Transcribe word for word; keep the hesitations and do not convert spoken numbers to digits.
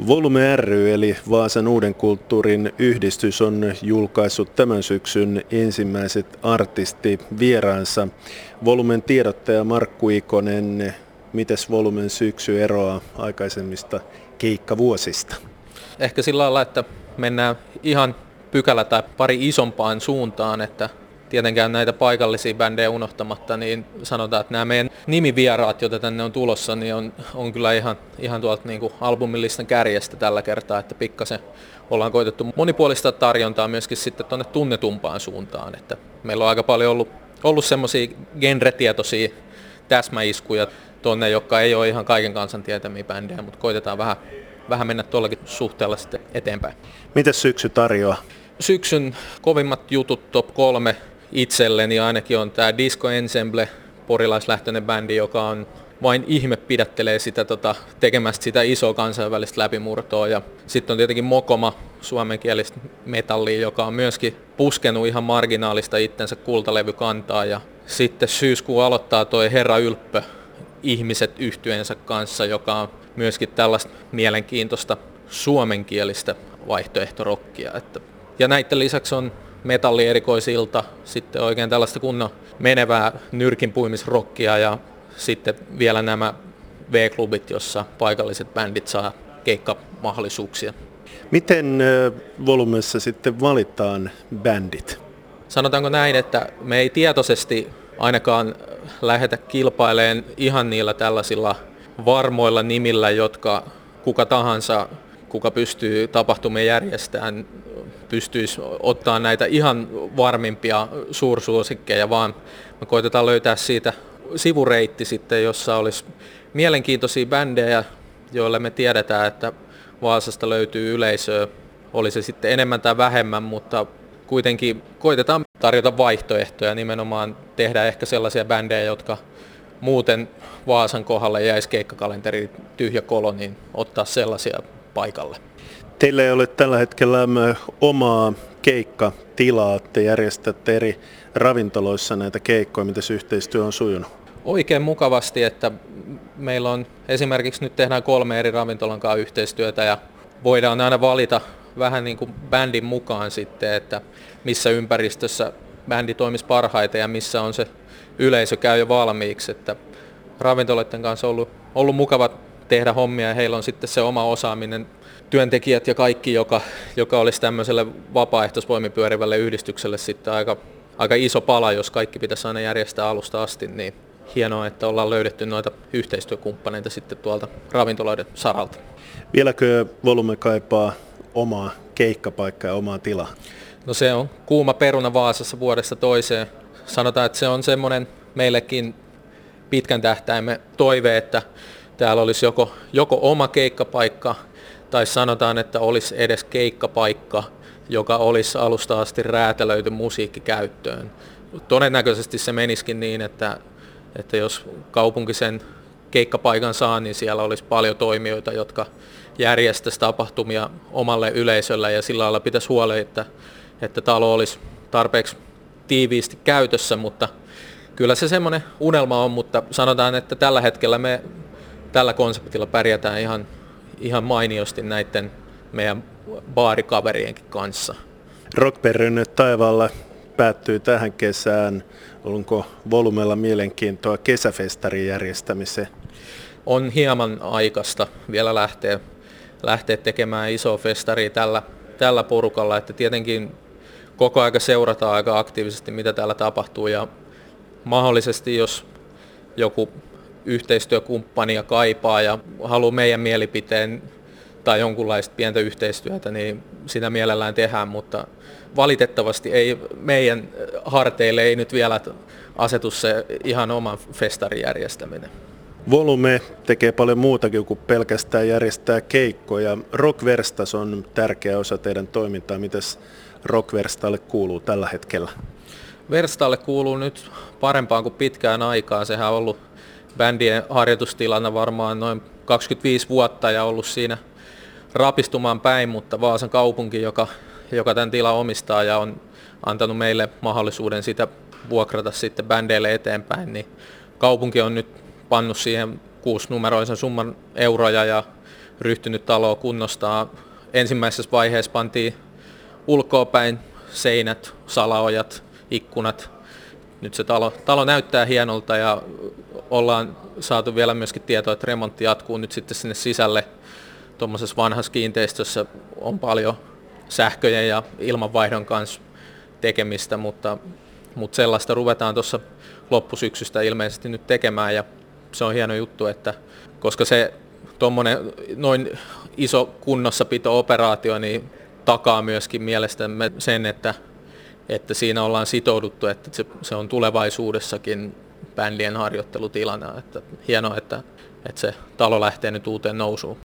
Volume ry eli Vaasan uuden kulttuurin yhdistys on julkaissut tämän syksyn ensimmäiset artistivieraansa. Volumen tiedottaja Markku Ikonen, mites Volumen syksy eroaa aikaisemmista keikkavuosista? Ehkä sillä lailla, että mennään ihan pykälä tai pari isompaan suuntaan, että tietenkään näitä paikallisia bändejä unohtamatta, niin sanotaan, että nämä meidän nimivieraat, joita tänne on tulossa, niin on, on kyllä ihan, ihan tuolta niin kuin albumilistan kärjestä tällä kertaa, että pikkasen ollaan koitettu monipuolista tarjontaa myöskin sitten tuonne tunnetumpaan suuntaan, että meillä on aika paljon ollut, ollut semmoisia genretietoisia täsmäiskuja tuonne, jotka ei ole ihan kaiken kansan tietämiä bändejä, mutta koitetaan vähän, vähän mennä tuollakin suhteella sitten eteenpäin. Mitäs syksy tarjoaa? Syksyn kovimmat jutut top kolme itselleni ainakin on tämä Disco Ensemble, porilaislähtöinen bändi, joka on vain ihme pidättelee sitä tota, tekemästä sitä isoa kansainvälistä läpimurtoa. Ja sitten on tietenkin Mokoma, suomenkielistä metallia, joka on myöskin puskenut ihan marginaalista itsensä kultalevykantaa. Ja sitten syyskuun aloittaa toi Herra Ylppö ihmiset yhtyeensä kanssa, joka on myöskin tällaista mielenkiintoista suomenkielistä vaihtoehtorokkia. Että ja näiden lisäksi on metallierikoisilta, sitten oikein tällaista kunnon menevää nyrkinpuimisrockia ja sitten vielä nämä V-klubit, jossa paikalliset bändit saa keikkamahdollisuuksia. Miten Volumessa sitten valitaan bändit? Sanotaanko näin, että me ei tietoisesti ainakaan lähdetä kilpailemaan ihan niillä tällaisilla varmoilla nimillä, jotka kuka tahansa, kuka pystyy tapahtumia järjestämään, pystyisi ottaa näitä ihan varmimpia suursuosikkeja, vaan me koitetaan löytää siitä sivureitti sitten, jossa olisi mielenkiintoisia bändejä, joille me tiedetään, että Vaasasta löytyy yleisöä, oli se sitten enemmän tai vähemmän, mutta kuitenkin koitetaan tarjota vaihtoehtoja, nimenomaan tehdä ehkä sellaisia bändejä, jotka muuten Vaasan kohdalle jäisi keikkakalenteri tyhjä kolo, niin ottaa sellaisia paikalle. Teillä ei ole tällä hetkellä omaa keikkatilaa, te järjestätte eri ravintoloissa näitä keikkoja, miten se yhteistyö on sujunut? Oikein mukavasti, että meillä on esimerkiksi nyt tehdään kolme eri ravintolan kanssa yhteistyötä ja voidaan aina valita vähän niin kuin bändin mukaan sitten, että missä ympäristössä bändi toimisi parhaiten ja missä on se yleisö käy jo valmiiksi, että ravintoloiden kanssa on ollut, ollut mukava tehdä hommia ja heillä on sitten se oma osaaminen, työntekijät ja kaikki, joka, joka olisi tämmöiselle vapaaehtoisvoimin pyörivälle yhdistykselle sitten aika, aika iso pala, jos kaikki pitäisi aina järjestää alusta asti, niin hienoa, että ollaan löydetty noita yhteistyökumppaneita sitten tuolta ravintoloiden saralta. Vieläkö Volume kaipaa omaa keikkapaikkaa ja omaa tilaa? No se on kuuma peruna Vaasassa vuodesta toiseen. Sanotaan, että se on semmoinen meillekin pitkän tähtäimen toive, että täällä olisi joko, joko oma keikkapaikka, tai sanotaan, että olisi edes keikkapaikka, joka olisi alusta asti räätälöity musiikkikäyttöön. Todennäköisesti se menisikin niin, että, että jos kaupunki sen keikkapaikan saa, niin siellä olisi paljon toimijoita, jotka järjestäisi tapahtumia omalle yleisölle, ja sillä lailla pitäisi huolehtia, että, että talo olisi tarpeeksi tiiviisti käytössä, mutta kyllä se semmoinen unelma on, mutta sanotaan, että tällä hetkellä me tällä konseptilla pärjätään ihan ihan mainiosti näiden meidän baarikaverienkin kanssa. Rockperryn taivaalla päättyy tähän kesään. Onko Volumella mielenkiintoa kesäfestarin järjestämiseen? On hieman aikaista vielä lähteä, lähteä tekemään isoa festaria tällä, tällä porukalla, että tietenkin koko aika seurataan aika aktiivisesti, mitä täällä tapahtuu, ja mahdollisesti jos joku yhteistyökumppania kaipaa ja haluaa meidän mielipiteen tai jonkunlaista pientä yhteistyötä, niin sitä mielellään tehdään, mutta valitettavasti ei meidän harteille ei nyt vielä asetu se ihan oman festarin järjestäminen. Volume tekee paljon muutakin kuin pelkästään järjestää keikkoja. Rockverstas on tärkeä osa teidän toimintaa. Mitäs Rockverstalle kuuluu tällä hetkellä? Verstalle kuuluu nyt parempaan kuin pitkään aikaa. Sehän on ollut bändien harjoitustilana varmaan noin kaksikymmentäviisi vuotta ja ollut siinä rapistumaan päin, mutta Vaasan kaupunki, joka, joka tämän tilan omistaa ja on antanut meille mahdollisuuden sitä vuokrata sitten bändeille eteenpäin, niin kaupunki on nyt pannut siihen kuusinumeroisen summan euroja ja ryhtynyt taloa kunnostaa. Ensimmäisessä vaiheessa pantiin ulkoapäin seinät, salaojat, ikkunat. Nyt se talo, talo näyttää hienolta ja ollaan saatu vielä myöskin tietoa, että remontti jatkuu nyt sitten sinne sisälle. Tuommoisessa vanhassa kiinteistössä on paljon sähköjen ja ilmanvaihdon kanssa tekemistä, mutta, mutta sellaista ruvetaan tuossa loppusyksystä ilmeisesti nyt tekemään ja se on hieno juttu, että koska se tuommoinen noin iso kunnossapito-operaatio niin takaa myöskin mielestämme sen, että, että siinä ollaan sitouduttu, että se, se on tulevaisuudessakin bändien harjoittelutilana. Että hienoa, että, että se talo lähtee nyt uuteen nousuun.